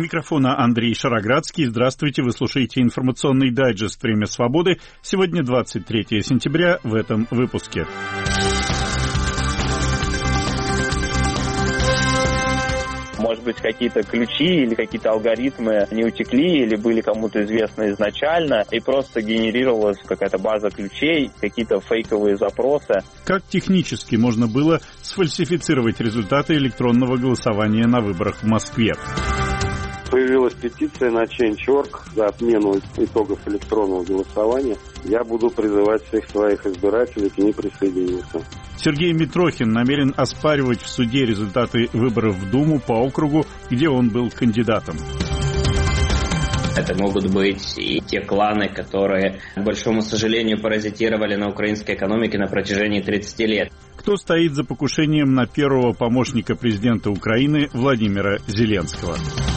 микрофона Андрей Шароградский. Здравствуйте, вы слушаете информационный дайджест «Время свободы». Сегодня 23 сентября в этом выпуске. Может быть, какие-то ключи или какие-то алгоритмы не утекли или были кому-то известны изначально, и просто генерировалась какая-то база ключей, какие-то фейковые запросы. Как технически можно было сфальсифицировать результаты электронного голосования на выборах в Москве? Появилась петиция на Change.org за отмену итогов электронного голосования. Я буду призывать всех своих избирателей к ней присоединиться. Сергей Митрохин намерен оспаривать в суде результаты выборов в Думу по округу, где он был кандидатом. Это могут быть и те кланы, которые, к большому сожалению, паразитировали на украинской экономике на протяжении 30 лет. Кто стоит за покушением на первого помощника президента Украины Владимира Зеленского?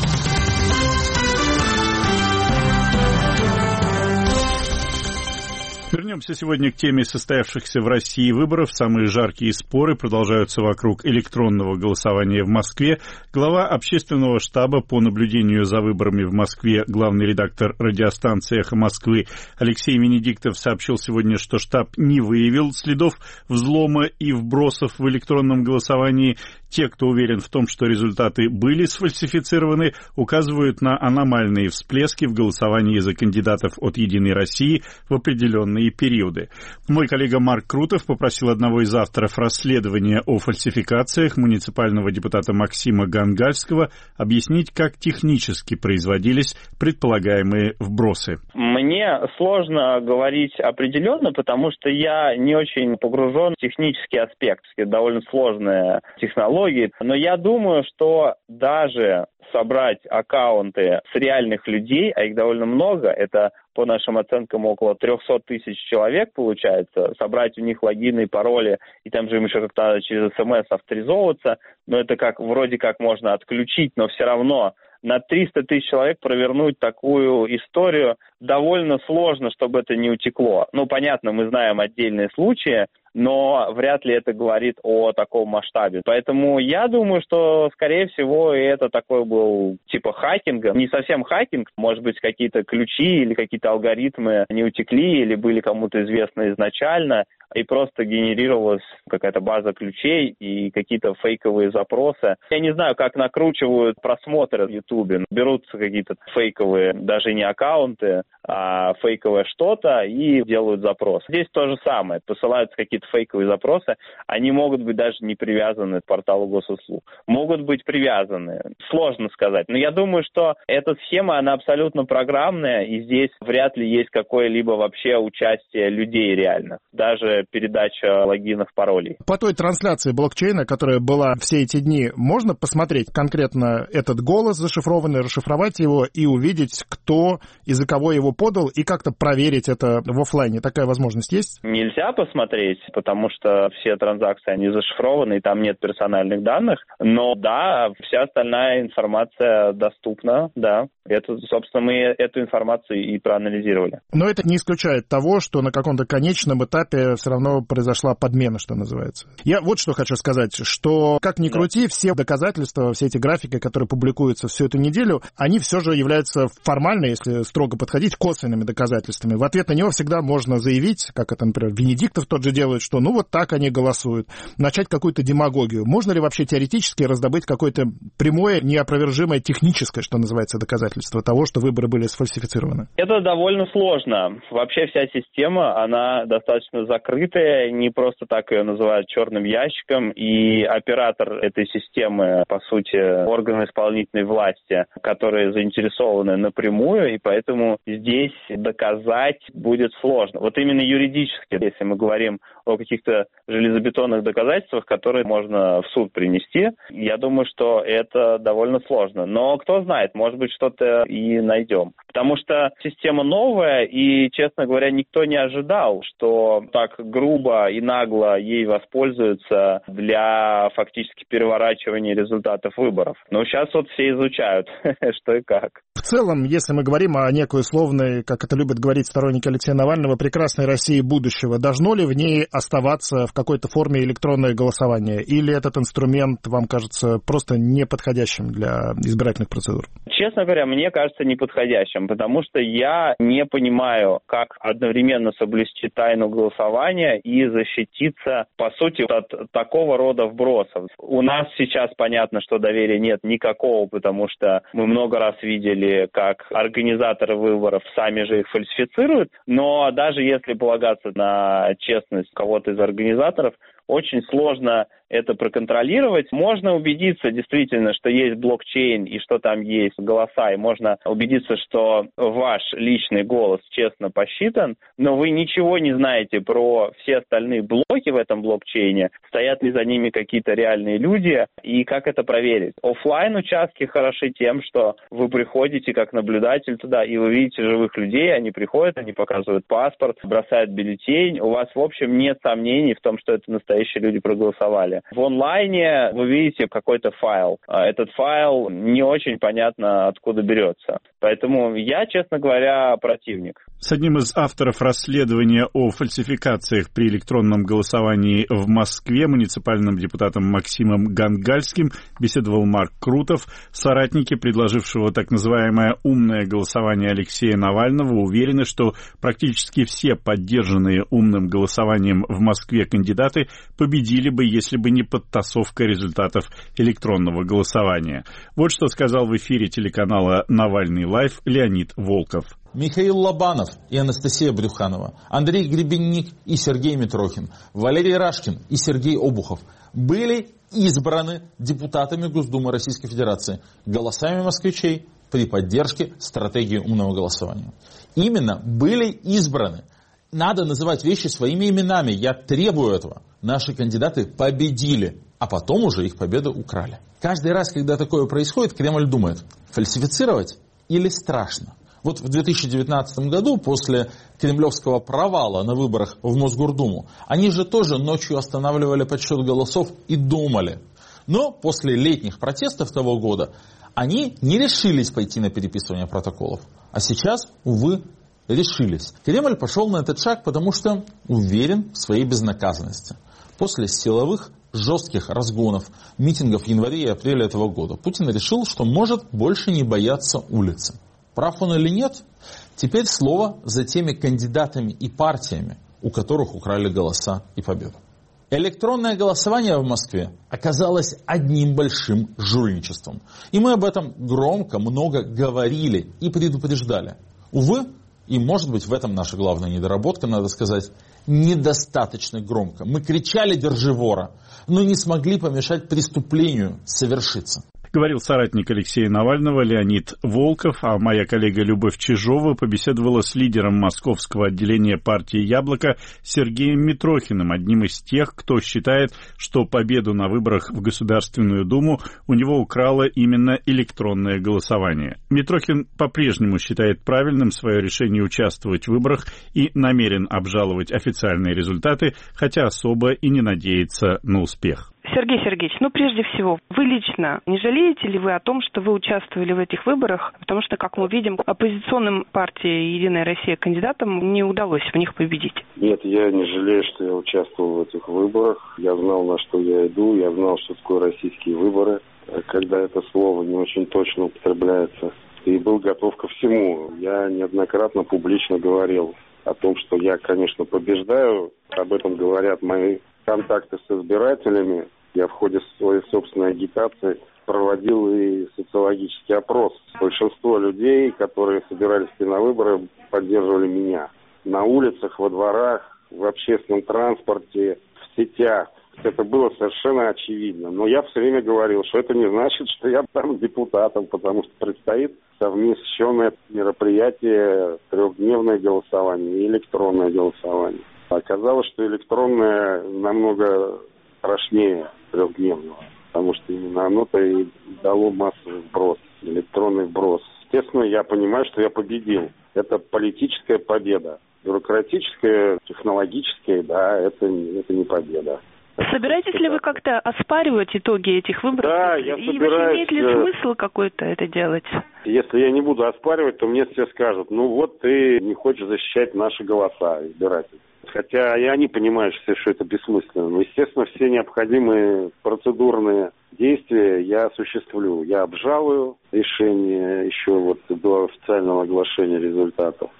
Вернемся сегодня к теме состоявшихся в России выборов. Самые жаркие споры продолжаются вокруг электронного голосования в Москве. Глава общественного штаба по наблюдению за выборами в Москве, главный редактор радиостанции «Эхо Москвы» Алексей Венедиктов сообщил сегодня, что штаб не выявил следов взлома и вбросов в электронном голосовании. Те, кто уверен в том, что результаты были сфальсифицированы, указывают на аномальные всплески в голосовании за кандидатов от «Единой России» в определенные периоды. Мой коллега Марк Крутов попросил одного из авторов расследования о фальсификациях, муниципального депутата Максима Гангальского, объяснить, как технически производились предполагаемые вбросы. Мне сложно говорить определенно, потому что я не очень погружен в технический аспект. Это довольно сложная технология. Но я думаю, что даже собрать аккаунты с реальных людей, а их довольно много, это по нашим оценкам около 300 тысяч человек получается, собрать у них логины и пароли, и там же им еще как-то надо через СМС авторизовываться, но это вроде как можно отключить, но все равно на 300 тысяч человек провернуть такую историю довольно сложно, чтобы это не утекло. Понятно, мы знаем отдельные случаи, но вряд ли это говорит о таком масштабе. Поэтому я думаю, что, скорее всего, это такой был типа хакинга. Не совсем хакинг, может быть, какие-то ключи или какие-то алгоритмы не утекли или были кому-то известны изначально, и просто генерировалась какая-то база ключей и какие-то фейковые запросы. Я не знаю, как накручивают просмотры в Ютубе. Берутся какие-то фейковые, даже не аккаунты, а фейковое что-то и делают запрос. Здесь то же самое. Посылаются какие-то фейковые запросы. Они могут быть даже не привязаны к порталу госуслуг. Могут быть привязаны. Сложно сказать. Но я думаю, что эта схема, она абсолютно программная, и здесь вряд ли есть какое-либо вообще участие людей реальных. Даже передача логинов, паролей. По той трансляции блокчейна, которая была все эти дни, можно посмотреть конкретно этот голос зашифрованный, расшифровать его и увидеть, кто и за кого его подал, и как-то проверить это в офлайне? Такая возможность есть? Нельзя посмотреть, потому что все транзакции, они зашифрованы, и там нет персональных данных. Но да, вся остальная информация доступна, да. Собственно, мы эту информацию и проанализировали. Но это не исключает того, что на каком-то конечном этапе все равно произошла подмена, что называется. Я вот что хочу сказать, что как ни крути, все доказательства, все эти графики, которые публикуются всю эту неделю, они все же являются формально, если строго подходить, косвенными доказательствами. В ответ на него всегда можно заявить, как это, например, Венедиктов тот же делает, что вот так они голосуют, начать какую-то демагогию. Можно ли вообще теоретически раздобыть какое-то прямое, неопровержимое техническое, что называется, доказательство того, что выборы были сфальсифицированы? Это довольно сложно. Вообще вся система, она достаточно закрытая, не просто так ее называют черным ящиком, и оператор этой системы, по сути, органы исполнительной власти, которые заинтересованы напрямую, и поэтому здесь доказать будет сложно. Вот именно юридически, если мы говорим о каких-то железобетонных доказательствах, которые можно в суд принести, я думаю, что это довольно сложно. Но кто знает, может быть, что-то и найдем. Потому что система новая, и, честно говоря, никто не ожидал, что так грубо и нагло ей воспользуются для фактически переворачивания результатов выборов. Но сейчас вот все изучают, что и как. В целом, если мы говорим о некой условной прекрасной, как это любят говорить сторонники Алексея Навального, прекрасной России будущего. Должно ли в ней оставаться в какой-то форме электронное голосование? Или этот инструмент вам кажется просто неподходящим для избирательных процедур? Честно говоря, мне кажется неподходящим, потому что я не понимаю, как одновременно соблюсти тайну голосования и защититься, по сути, от такого рода вбросов. У нас сейчас понятно, что доверия нет никакого, потому что мы много раз видели, как организаторы выборов сами же их фальсифицируют, но даже если полагаться на честность кого-то из организаторов, очень сложно это проконтролировать. Можно убедиться действительно, что есть блокчейн и что там есть голоса, и можно убедиться, что ваш личный голос честно посчитан, но вы ничего не знаете про все остальные блоки в этом блокчейне, стоят ли за ними какие-то реальные люди, и как это проверить. Оффлайн участки хороши тем, что вы приходите как наблюдатель туда, и вы видите живых людей, они приходят, они показывают паспорт, бросают бюллетень, у вас, в общем, нет сомнений в том, что это настоящие люди проголосовали. В онлайне вы видите какой-то файл. Этот файл не очень понятно, откуда берется. Поэтому я, честно говоря, противник. С одним из авторов расследования о фальсификациях при электронном голосовании в Москве, муниципальным депутатом Максимом Гангальским, беседовал Марк Крутов. Соратники, предложившего так называемое «умное голосование» Алексея Навального, уверены, что практически все поддержанные умным голосованием в Москве кандидаты победили бы, если бы не подтасовка результатов электронного голосования. Вот что сказал в эфире телеканала «Навальный Лайв» Леонид Волков. Михаил Лобанов и Анастасия Брюханова, Андрей Гребенник и Сергей Митрохин, Валерий Рашкин и Сергей Обухов были избраны депутатами Госдумы Российской Федерации голосами москвичей при поддержке стратегии умного голосования. Именно были избраны. Надо называть вещи своими именами. Я требую этого. Наши кандидаты победили, а потом уже их победу украли. Каждый раз, когда такое происходит, Кремль думает, фальсифицировать или страшно. Вот в 2019 году, после кремлевского провала на выборах в Мосгордуму, они же тоже ночью останавливали подсчет голосов и думали. Но после летних протестов того года они не решились пойти на переписывание протоколов. А сейчас, увы, решились. Кремль пошел на этот шаг, потому что уверен в своей безнаказанности. После силовых жестких разгонов, митингов в январе и апреле этого года Путин решил, что может больше не бояться улицы. Прав он или нет? Теперь слово за теми кандидатами и партиями, у которых украли голоса и победу. Электронное голосование в Москве оказалось одним большим жульничеством. И мы об этом громко, много говорили и предупреждали. Увы, и может быть в этом наша главная недоработка, надо сказать, недостаточно громко. Мы кричали «Держи вора!», но не смогли помешать преступлению совершиться. Говорил соратник Алексея Навального Леонид Волков, а моя коллега Любовь Чижова побеседовала с лидером московского отделения партии «Яблоко» Сергеем Митрохиным, одним из тех, кто считает, что победу на выборах в Государственную Думу у него украло именно электронное голосование. Митрохин по-прежнему считает правильным свое решение участвовать в выборах и намерен обжаловать официальные результаты, хотя особо и не надеется на успех. Сергей Сергеевич, прежде всего, вы лично не жалеете ли вы о том, что вы участвовали в этих выборах? Потому что, как мы видим, оппозиционным партии «Единая Россия» кандидатам не удалось в них победить. Нет, я не жалею, что я участвовал в этих выборах. Я знал, на что я иду, я знал, что такое российские выборы, когда это слово не очень точно употребляется. И был готов ко всему. Я неоднократно публично говорил о том, что я, конечно, побеждаю. Об этом говорят мои контакты с избирателями. Я в ходе своей собственной агитации проводил и социологический опрос. Большинство людей, которые собирались идти на выборы, поддерживали меня. На улицах, во дворах, в общественном транспорте, в сетях. Это было совершенно очевидно. Но я все время говорил, что это не значит, что я там депутатом, потому что предстоит совмещенное мероприятие, трехдневное голосование и электронное голосование. Оказалось, что электронное намного страшнее трехдневного, потому что именно оно-то и дало массовый вброс, электронный вброс. Естественно, я понимаю, что я победил. Это политическая победа. Бюрократическая, технологическая, да, это не победа. Собираетесь ли вы как-то оспаривать итоги этих выборов? Да, я собираюсь. И имеет ли смысл какой-то это делать? Если я не буду оспаривать, то мне все скажут, ну вот ты не хочешь защищать наши голоса избирателей. Хотя и они понимают, что это бессмысленно. Но, естественно, все необходимые процедурные действия я осуществлю. Я обжалую решение еще вот до официального оглашения результатов.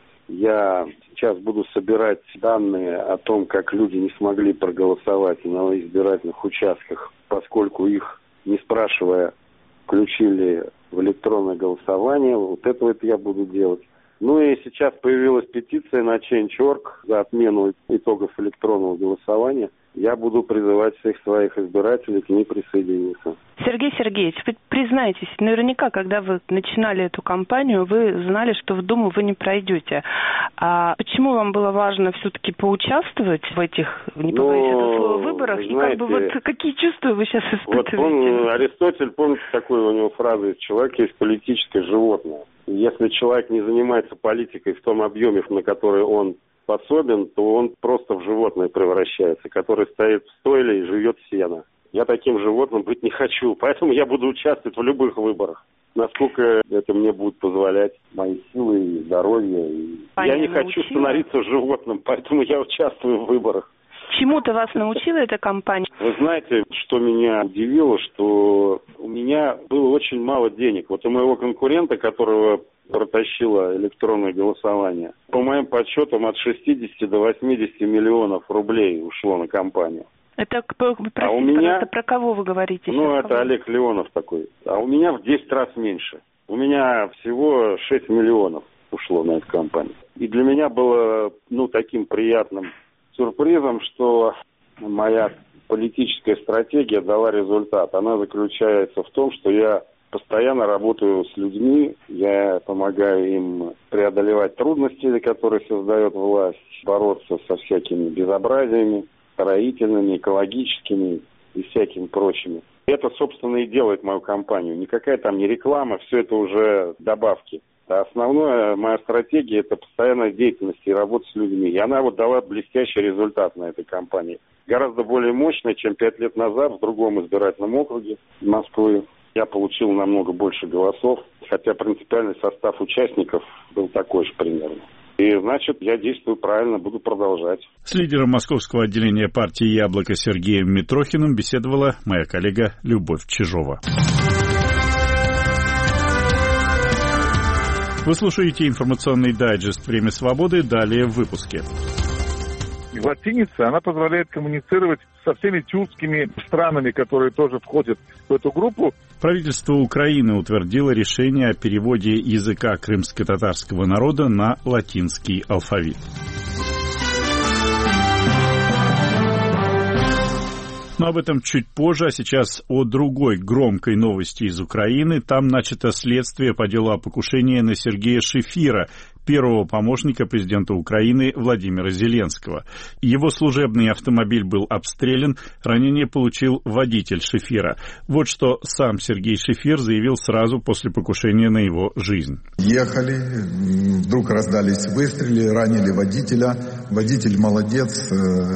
Я сейчас буду собирать данные о том, как люди не смогли проголосовать на избирательных участках, поскольку их, не спрашивая, включили в электронное голосование. Вот это я буду делать. Ну и сейчас появилась петиция на Change.org за отмену итогов электронного голосования. Я буду призывать всех своих избирателей к ней присоединиться. Сергей Сергеевич, вы признайтесь, наверняка, когда вы начинали эту кампанию, вы знали, что в Думу вы не пройдете. А почему вам было важно все-таки поучаствовать в этих, не побоюсь этого слова, выборах? Знаете, и какие чувства вы сейчас испытываете? Вот Аристотель, помните, такой у него фраза: человек есть политическое животное. Если человек не занимается политикой в том объеме, на который он способен, то он просто в животное превращается, который стоит в стойле и жует сено. Я таким животным быть не хочу, поэтому я буду участвовать в любых выборах, насколько это мне будет позволять мои силы и здоровье. Я не хочу становиться животным, поэтому я участвую в выборах. Чему-то вас научила эта кампания? Вы знаете, что меня удивило, что у меня было очень мало денег. Вот у моего конкурента, которого протащило электронное голосование, по моим подсчетам, от 60 до 80 миллионов рублей ушло на кампанию. Это, простите, про кого вы говорите? Ну, это Олег Леонов такой. А у меня в 10 раз меньше. У меня всего 6 миллионов ушло на эту кампанию. И для меня было, таким приятным сюрпризом, что моя политическая стратегия дала результат. Она заключается в том, что я постоянно работаю с людьми, я помогаю им преодолевать трудности, которые создает власть, бороться со всякими безобразиями, строительными, экологическими и всякими прочими. Это, собственно, и делает мою кампанию. Никакая там не реклама, все это уже добавки. А основная моя стратегия – это постоянная деятельность и работа с людьми. И она дала блестящий результат на этой кампании. Гораздо более мощная, чем 5 лет назад в другом избирательном округе Москвы. Я получил намного больше голосов, хотя принципиальный состав участников был такой же примерно. И, значит, я действую правильно, буду продолжать. С лидером московского отделения партии «Яблоко» Сергеем Митрохиным беседовала моя коллега Любовь Чижова. Вы слушаете информационный дайджест «Время свободы». Далее в выпуске. Латиница, она позволяет коммуницировать со всеми тюркскими странами, которые тоже входят в эту группу. Правительство Украины утвердило решение о переводе языка крымско-татарского народа на латинский алфавит. Но об этом чуть позже, а сейчас о другой громкой новости из Украины. Там начато следствие по делу о покушении на Сергея Шефира, первого помощника президента Украины Владимира Зеленского. Его служебный автомобиль был обстрелян, ранение получил водитель Шефира. Вот что сам Сергей Шефир заявил сразу после покушения на его жизнь. Ехали, вдруг раздались выстрелы, ранили водителя. Водитель молодец,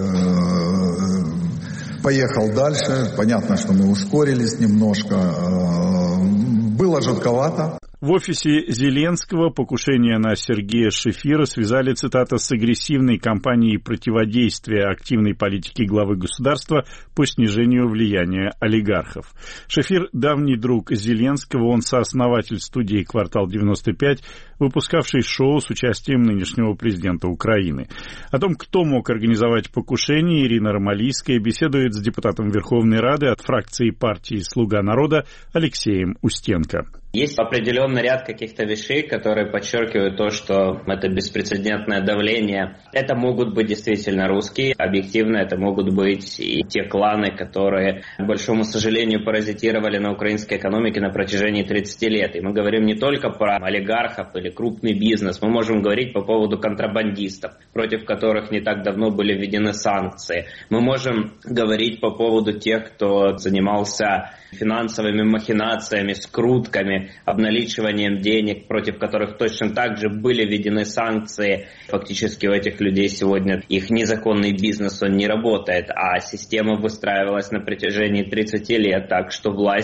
поехал дальше. Понятно, что мы ускорились немножко. Было жутковато. В офисе Зеленского покушение на Сергея Шефира связали, цитата, с агрессивной кампанией противодействия активной политике главы государства по снижению влияния олигархов. Шефир – давний друг Зеленского, он сооснователь студии «Квартал 95», выпускавший шоу с участием нынешнего президента Украины. О том, кто мог организовать покушение, Ирина Ромалийская беседует с депутатом Верховной Рады от фракции партии «Слуга народа» Алексеем Устенко. Есть определенный ряд каких-то вещей, которые подчеркивают то, что это беспрецедентное давление. Это могут быть действительно русские, объективно это могут быть и те кланы, которые, к большому сожалению, паразитировали на украинской экономике на протяжении 30 лет. И мы говорим не только про олигархов или крупный бизнес, мы можем говорить по поводу контрабандистов, против которых не так давно были введены санкции. Мы можем говорить по поводу тех, кто занимался финансовыми махинациями, скрутками, обналичиванием денег, против которых точно так же были введены санкции. Фактически у этих людей сегодня их незаконный бизнес, он не работает, а система выстраивалась на протяжении 30 лет так, что власть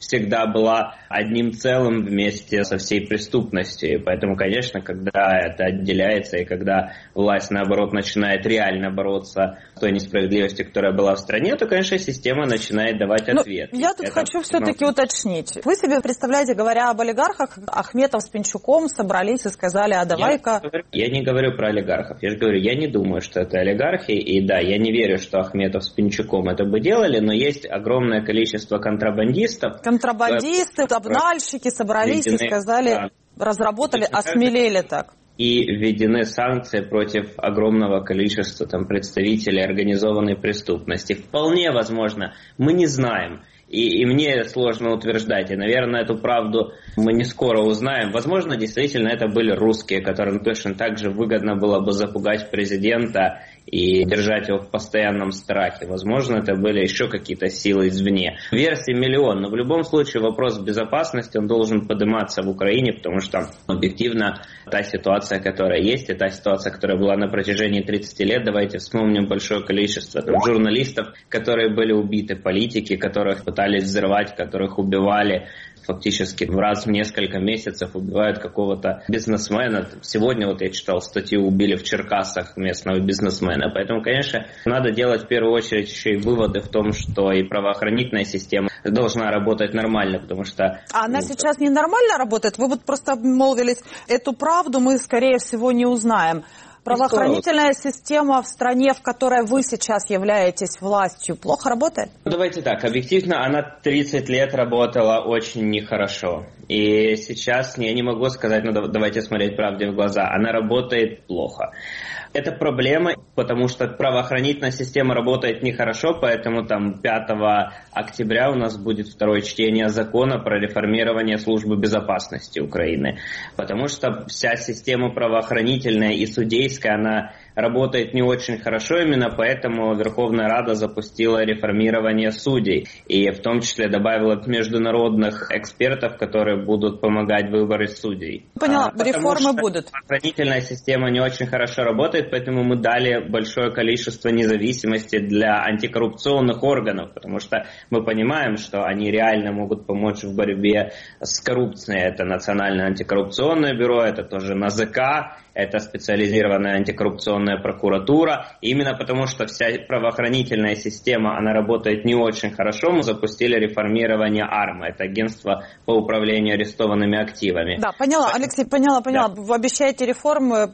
всегда была одним целым вместе со всей преступностью. И поэтому, конечно, когда это отделяется, и когда власть, наоборот, начинает реально бороться с той несправедливостью, которая была в стране, то, конечно, система начинает давать ответ. Я тут хочу все-таки уточнить. Вы себе представляете, говоря об олигархах, Ахметов с Пинчуком собрались и сказали, а давай-ка... Я не говорю про олигархов. Я же говорю, я не думаю, что это олигархи. И да, я не верю, что Ахметов с Пинчуком это бы делали, но есть огромное количество контрабандистов. Контрабандисты, обнальщики собрались и сказали, разработали, осмелели так. И введены санкции против огромного количества представителей организованной преступности. Вполне возможно, мы не знаем. И мне сложно утверждать. И, наверное, эту правду мы не скоро узнаем. Возможно, действительно, это были русские, которым точно так же выгодно было бы запугать президента и держать его в постоянном страхе. Возможно, это были еще какие-то силы извне. Версий миллион, но в любом случае вопрос безопасности, он должен подниматься в Украине, потому что объективно та ситуация, которая есть, и та ситуация, которая была на протяжении 30 лет, давайте вспомним большое количество журналистов, которые были убиты, политики, которых пытались взрывать, которых убивали. Фактически раз в несколько месяцев убивают какого-то бизнесмена. Сегодня я читал статью, убили в Черкасах местного бизнесмена. Поэтому, конечно, надо делать в первую очередь еще и выводы в том, что и правоохранительная система должна работать нормально, потому что... А она сейчас ненормально работает? Вы просто обмолвились. Эту правду мы, скорее всего, не узнаем. Правоохранительная система в стране, в которой вы сейчас являетесь властью, плохо работает? Давайте так, объективно она 30 лет работала очень нехорошо. И сейчас я не могу сказать, давайте смотреть правде в глаза, она работает плохо. Это проблема, потому что правоохранительная система работает нехорошо, поэтому 5 октября у нас будет второе чтение закона про реформирование службы безопасности Украины. Потому что вся система правоохранительная и судейская, она работает не очень хорошо, именно поэтому Верховная Рада запустила реформирование судей. И в том числе добавила международных экспертов, которые будут помогать в выборе судей. Поняла, реформы будут. Правоохранительная система не очень хорошо работает, поэтому мы дали большое количество независимости для антикоррупционных органов, потому что мы понимаем, что они реально могут помочь в борьбе с коррупцией. Это Национальное антикоррупционное бюро, это тоже НАЗК, это специализированная антикоррупционная прокуратура. И именно потому, что вся правоохранительная система, она работает не очень хорошо, мы запустили реформирование АРМА. Это агентство по управлению арестованными активами. Да, поняла, Алексей, поняла. Да. Вы обещаете реформы,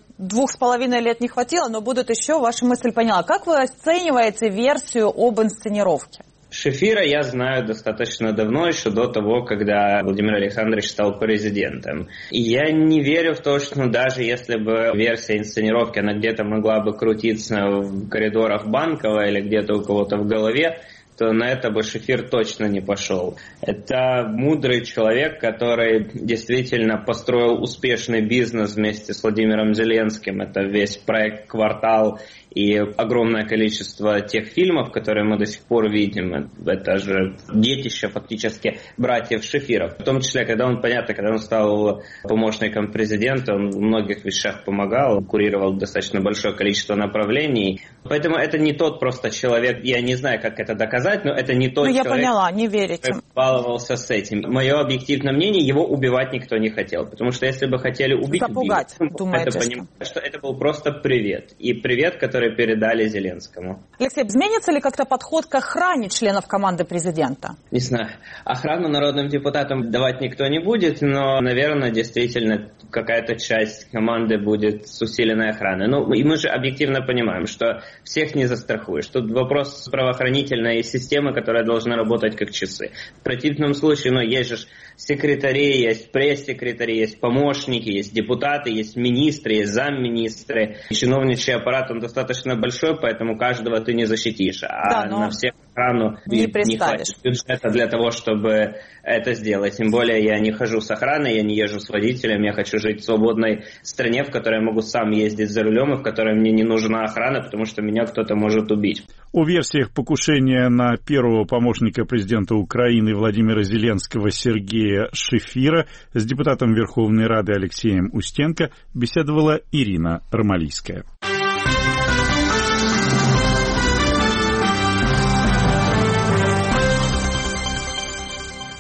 2,5 лет не хватило, но будут еще, ваша мысль поняла. Как вы оцениваете версию об инсценировке? Шефира я знаю достаточно давно, еще до того, когда Владимир Александрович стал президентом. И я не верю в то, что даже если бы версия инсценировки, она где-то могла бы крутиться в коридорах Банкова или где-то у кого-то в голове, то на это бы Шефир точно не пошел. Это мудрый человек, который действительно построил успешный бизнес вместе с Владимиром Зеленским. Это весь проект «Квартал» и огромное количество тех фильмов, которые мы до сих пор видим. Это же детище фактически братьев Шефиров. В том числе, когда он стал помощником президента, он в многих вещах помогал, курировал достаточно большое количество направлений. Поэтому это не тот просто человек, я не знаю, как это доказать, но это не тот человек, поняла, не верите, который баловался с этим. Мое объективное мнение, его убивать никто не хотел. Потому что если бы хотели убить, запугать, думаете, что это был просто привет. И привет, который передали Зеленскому. Алексей, изменится ли как-то подход к охране членов команды президента? Не знаю. Охрану народным депутатам давать никто не будет, но, наверное, действительно какая-то часть команды будет с усиленной охраной. И мы же объективно понимаем, что всех не застрахуешь. Тут вопрос правоохранительной системы, которая должна работать как часы. В противном случае, есть же секретари, есть пресс-секретари, есть помощники, есть депутаты, есть министры, есть замминистры. Чиновничий аппарат, он достаточно большой, поэтому каждого ты не защитишь. На всех охрану не хватит бюджета для того, чтобы это сделать. Тем более я не хожу с охраной, я не езжу с водителем, я хочу жить в свободной стране, в которой я могу сам ездить за рулем, и в которой мне не нужна охрана, потому что меня кто-то может убить. О версиях покушения на первого помощника президента Украины Владимира Зеленского Сергея Шефира с депутатом Верховной Рады Алексеем Устенко беседовала Ирина Ромалийская.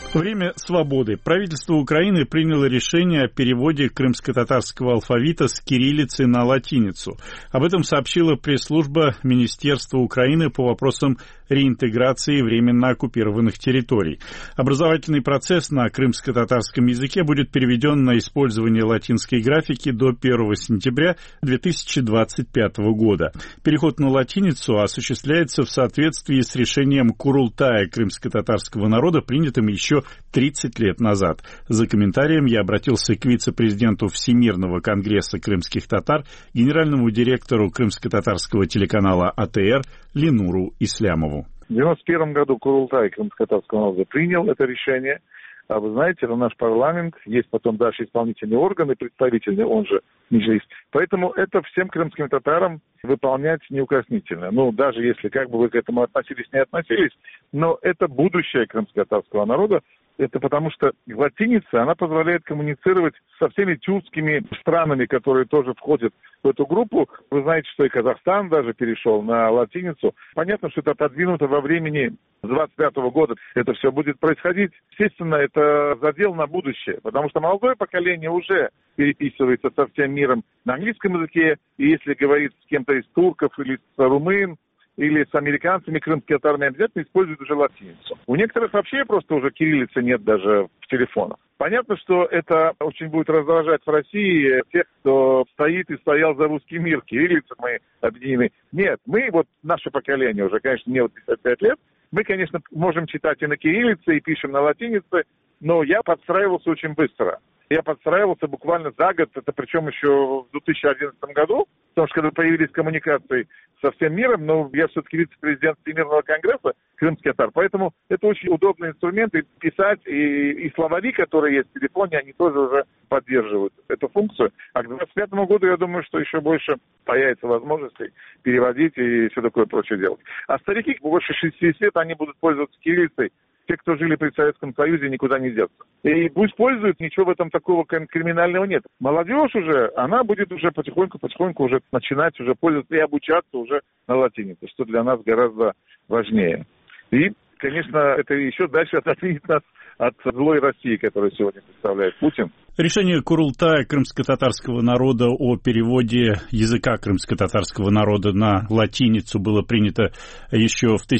Время свободы. Правительство Украины приняло решение о переводе крымско-татарского алфавита с кириллицы на латиницу. Об этом сообщила пресс-служба Министерства Украины по вопросам реинтеграции временно оккупированных территорий. Образовательный процесс на крымско-татарском языке будет переведен на использование латинской графики до 1 сентября 2025 года. Переход на латиницу осуществляется в соответствии с решением Курултая крымско-татарского народа, принятым еще 30 лет назад. За комментарием я обратился к вице-президенту Всемирного конгресса крымских татар, генеральному директору крымско-татарского телеканала АТР Ленуру Ислямову. В 1991 году Курултай крымско-татарского народа принял это решение. А вы знаете, это наш парламент, есть потом дальше исполнительные органы, представительные, он же Меджлис. Поэтому это всем крымским татарам выполнять неукоснительно. Ну, даже если как бы вы к этому относились, не относились, но это будущее крымско-татарского народа. Это потому что латиница, она позволяет коммуницировать со всеми тюркскими странами, которые тоже входят в эту группу. Вы знаете, что и Казахстан даже перешел на латиницу. Понятно, что это подвинуто во времени с 25 года. Это все будет происходить. Естественно, это задел на будущее, потому что молодое поколение уже переписывается со всем миром на английском языке. И если говорить с кем-то из турков или с румын, или с американцами, крымские татары обязательно используют уже латиницу. У некоторых вообще просто уже кириллицы нет даже в телефонах. Понятно, что это очень будет раздражать в России тех, кто стоит и стоял за русский мир. Кириллицы мы объединены. Нет, мы, вот наше поколение уже, конечно, мне вот 55 лет, мы, конечно, можем читать и на кириллице, и пишем на латинице, но я подстраивался очень быстро. Я подстраивался буквально за год, это причем еще в 2011 году, потому что когда появились коммуникации со всем миром, но я все-таки вице-президент Всемирного конгресса, крымский татар, поэтому это очень удобный инструмент, и писать, и словари, которые есть в телефоне, они тоже уже поддерживают эту функцию. А к 2025 году, я думаю, что еще больше появится возможностей переводить и все такое прочее делать. А старики, больше 60 лет, они будут пользоваться кириллицей. Те, кто жили при Советском Союзе, никуда не деться. И пусть пользуют, ничего в этом такого криминального нет. Молодежь уже, она будет уже потихоньку уже начинать уже пользоваться и обучаться уже на латинице, что для нас гораздо важнее. И, конечно, это еще дальше отодвинет нас от злой России, которую сегодня представляет Путин. Решение Курултая крымско-татарского народа о переводе языка крымско-татарского народа на латиницу было принято еще в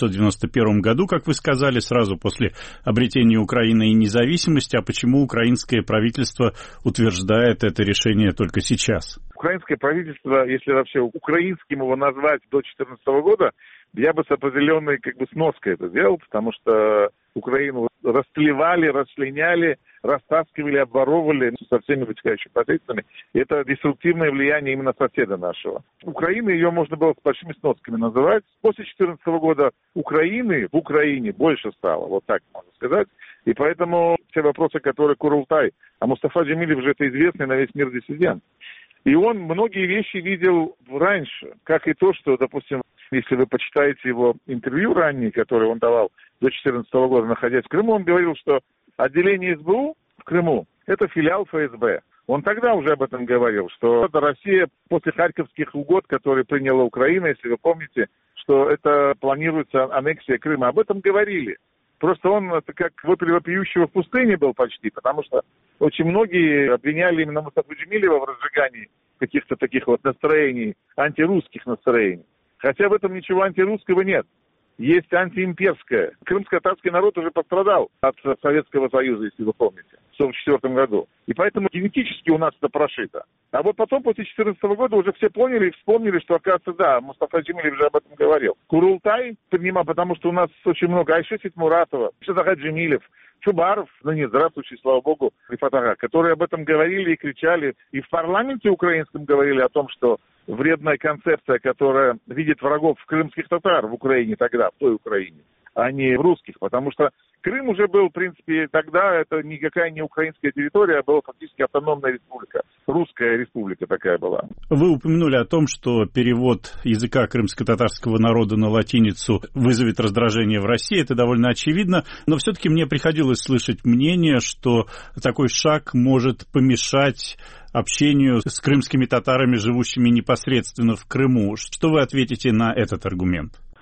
1991 году, как вы сказали, сразу после обретения Украины и независимости. А почему украинское правительство утверждает это решение только сейчас? Украинское правительство, если вообще украинским его назвать до 2014 года, я бы с определенной сноской это сделал, потому что Украину растлевали, расчленяли, растаскивали, обворовывали со всеми вытекающими последствиями. И это деструктивное влияние именно соседа нашего. Украина, ее можно было с большими сносками называть. После 2014 года Украины в Украине больше стало, вот так можно сказать. И поэтому все вопросы, которые Курултай, а Мустафа Джемилев же это известный на весь мир диссидент. И он многие вещи видел раньше, как и то, что, допустим, если вы почитаете его интервью ранние, которые он давал до 2014 года, находясь в Крыму, он говорил, что отделение СБУ в Крыму – это филиал ФСБ. Он тогда уже об этом говорил, что это Россия после Харьковских угод, которые приняла Украина, если вы помните, что это планируется аннексия Крыма. Об этом говорили. Просто он это как вопль вопиющего в пустыне был почти, потому что очень многие обвиняли именно Мустафу Джемилева в разжигании каких-то таких вот настроений, антирусских настроений. Хотя в этом ничего антирусского нет. Есть антиимперское. Крымско-татарский народ уже пострадал от Советского Союза, если вы помните, в 1944 году. И поэтому генетически у нас это прошито. А вот потом, после 2014 года, уже все поняли и вспомнили, что, оказывается, да, Мустафа Джемилев уже об этом говорил. Курултай принимал, потому что у нас очень много. Айша Ситмуратова, Шазахат Джемилев, Чубаров, нет, здравствуйте, слава богу, Рифат, которые об этом говорили и кричали. И в парламенте украинском говорили о том, что вредная концепция, которая видит врагов крымских татар в Украине тогда, в той Украине, а не в русских. Потому что Крым уже был, в принципе, тогда это никакая не украинская территория, а была фактически автономная республика. Русская республика такая была. Вы упомянули о том, что перевод языка крымско-татарского народа на латиницу вызовет раздражение в России. Это довольно очевидно. Но все-таки мне приходилось слышать мнение, что такой шаг может помешать общению с крымскими татарами, живущими непосредственно в Крыму. Что вы ответите на этот аргумент?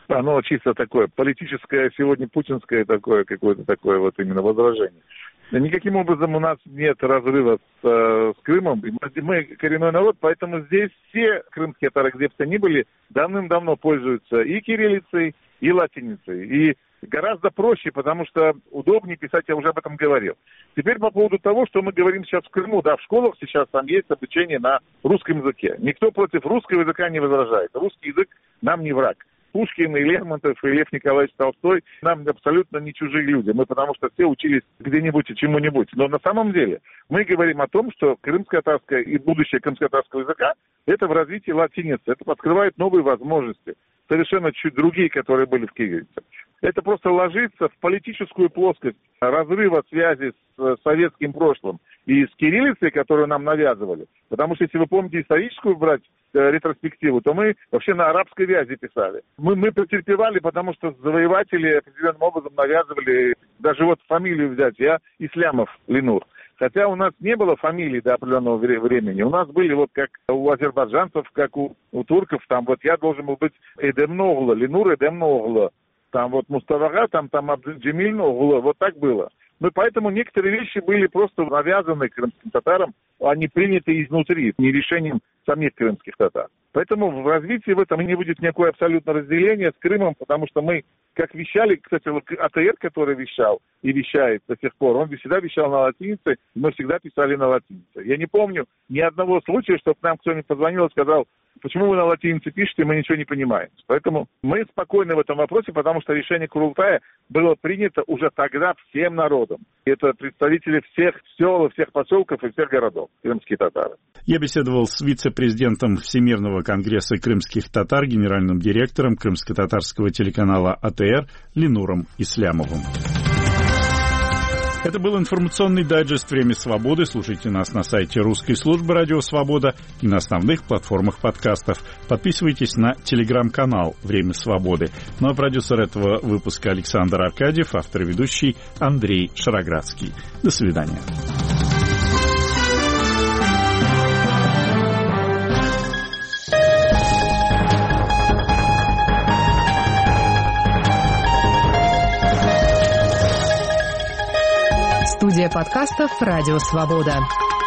оно чисто такое политическое, сегодня путинское такое, какое-то такое вот именно возражение. Никаким образом у нас нет разрыва с Крымом. Мы коренной народ, поэтому здесь все крымские татары, где бы то ни были, давным-давно пользуются и кириллицей, и латиницей. И гораздо проще, потому что удобнее писать, я уже об этом говорил. Теперь по поводу того, что мы говорим сейчас в Крыму. Да, в школах сейчас там есть обучение на русском языке. Никто против русского языка не возражает. Русский язык нам не враг. Пушкин и Лермонтов, и Лев Николаевич Толстой нам абсолютно не чужие люди. Мы потому что все учились где-нибудь и чему-нибудь. Но на самом деле мы говорим о том, что крымско-татарское и будущее крымско-татарского языка – это в развитии латиницы. Это открывает новые возможности, совершенно чуть другие, которые были в кириллице. Это просто ложится в политическую плоскость разрыва связи с советским прошлым и с кириллицей, которую нам навязывали. Потому что, если вы помните историческую брать ретроспективу, то мы вообще на арабской вязи писали. Мы претерпевали, потому что завоеватели определенным образом навязывали, даже вот фамилию взять, я Ислямов Ленур. Хотя у нас не было фамилий до определенного времени. У нас были вот как у азербайджанцев, как у турков, там вот я должен был быть Эдемногло, Ленур Эдемногло. Там вот Мустафага, там Абдул-Джемиль Ногло, вот так было. Ну, поэтому некоторые вещи были просто навязаны крымским татарам, они приняты изнутри, не решением самих крымских татар. Поэтому в развитии в этом не будет никакое абсолютно разделение с Крымом, потому что мы, как вещали, кстати, АТР, который вещал и вещает до сих пор, он всегда вещал на латинице, мы всегда писали на латинице. Я не помню ни одного случая, чтобы к нам кто-нибудь позвонил и сказал, почему вы на латинице пишете, мы ничего не понимаем. Поэтому мы спокойны в этом вопросе, потому что решение Курултая было принято уже тогда всем народом. Это представители всех сел, всех поселков и всех городов, крымские татары. Я беседовал с вице-президентом Всемирного конгресса крымских татар, генеральным директором крымско-татарского телеканала АТР Ленуром Ислямовым. Это был информационный дайджест «Время свободы». Слушайте нас на сайте русской службы «Радио Свобода» и на основных платформах подкастов. Подписывайтесь на телеграм-канал «Время свободы». Ну а продюсер этого выпуска Александр Аркадьев, автор и ведущий Андрей Шароградский. До свидания. Студия подкастов «Радио Свобода».